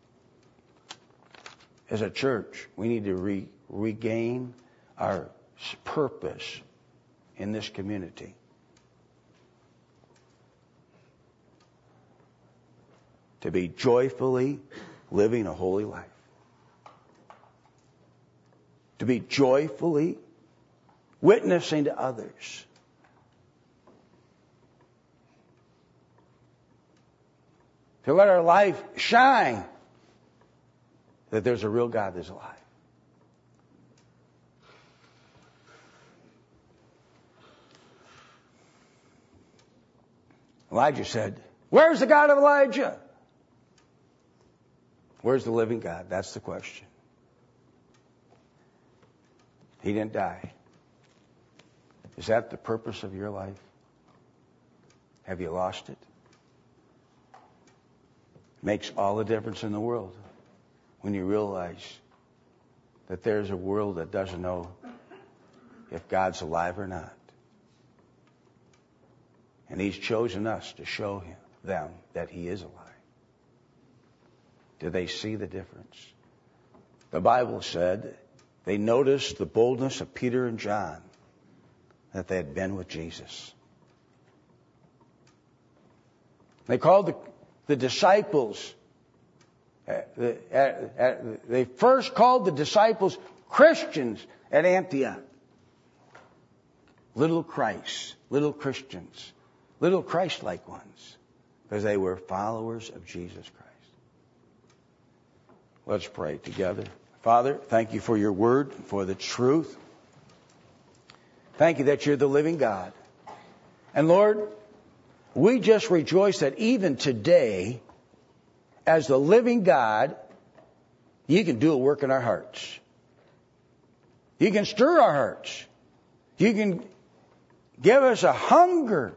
As a church, we need to re- regain our purpose in this community. To be joyfully living a holy life. To be joyfully witnessing to others. To let our life shine that there's a real God that's alive. Elijah said, "Where's the God of Elijah?" Where's the living God? That's the question. He didn't die. Is that the purpose of your life? Have you lost it? It makes all the difference in the world when you realize that there's a world that doesn't know if God's alive or not. And He's chosen us to show him, them that He is alive. Do they see the difference? The Bible said they noticed the boldness of Peter and John, that they had been with Jesus. They called the, the disciples, uh, the, uh, uh, they first called the disciples Christians at Antioch. Little Christ, little Christians, little Christ-like ones, because they were followers of Jesus Christ. Let's pray together. Father, thank you for your word, for the truth. Thank you that you're the living God. And Lord, we just rejoice that even today, as the living God, you can do a work in our hearts. You can stir our hearts. You can give us a hunger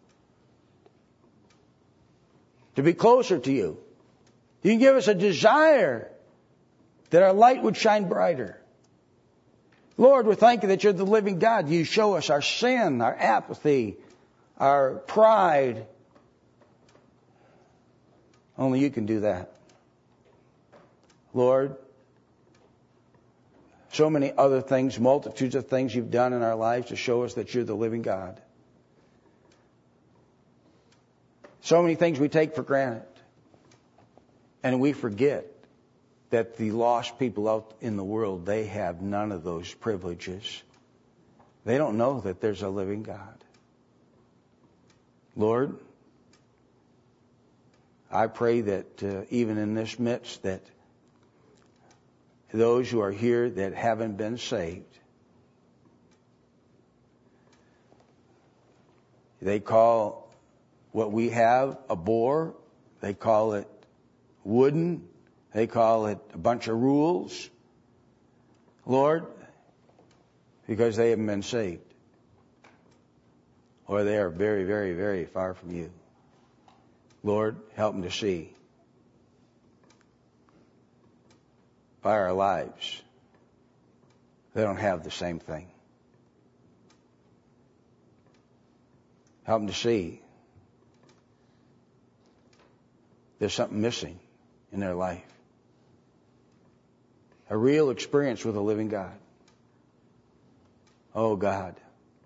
to be closer to you. You can give us a desire that our light would shine brighter. Lord, we thank you that you're the living God. You show us our sin, our apathy, our pride. Only you can do that. Lord, so many other things, multitudes of things you've done in our lives to show us that you're the living God. So many things we take for granted. And we forget that the lost people out in the world, they have none of those privileges. They don't know that there's a living God. Lord, I pray that uh, even in this midst, that those who are here that haven't been saved, they call what we have a bore. They call it wooden. They call it a bunch of rules. Lord, because they haven't been saved. Or they are very, very, very far from you. Lord, help them to see by our lives they don't have the same thing. Help them to see there's something missing in their life. A real experience with a living God. Oh God,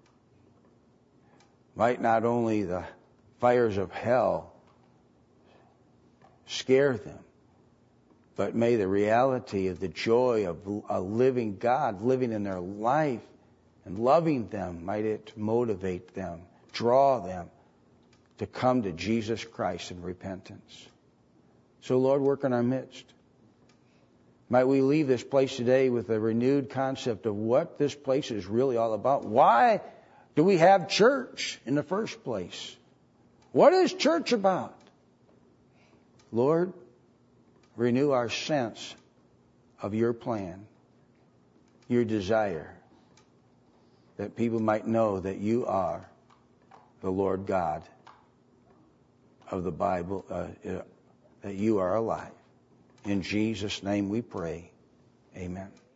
might not only the fires of hell scare them, but may the reality of the joy of a living God living in their life and loving them, might it motivate them, draw them to come to Jesus Christ in repentance. So Lord, work in our midst. Might we leave this place today with a renewed concept of what this place is really all about. Why do we have church in the first place? What is church about? Lord, renew our sense of your plan, your desire, that people might know that you are the Lord God of the Bible, uh, uh, that you are alive. In Jesus' name we pray. Amen.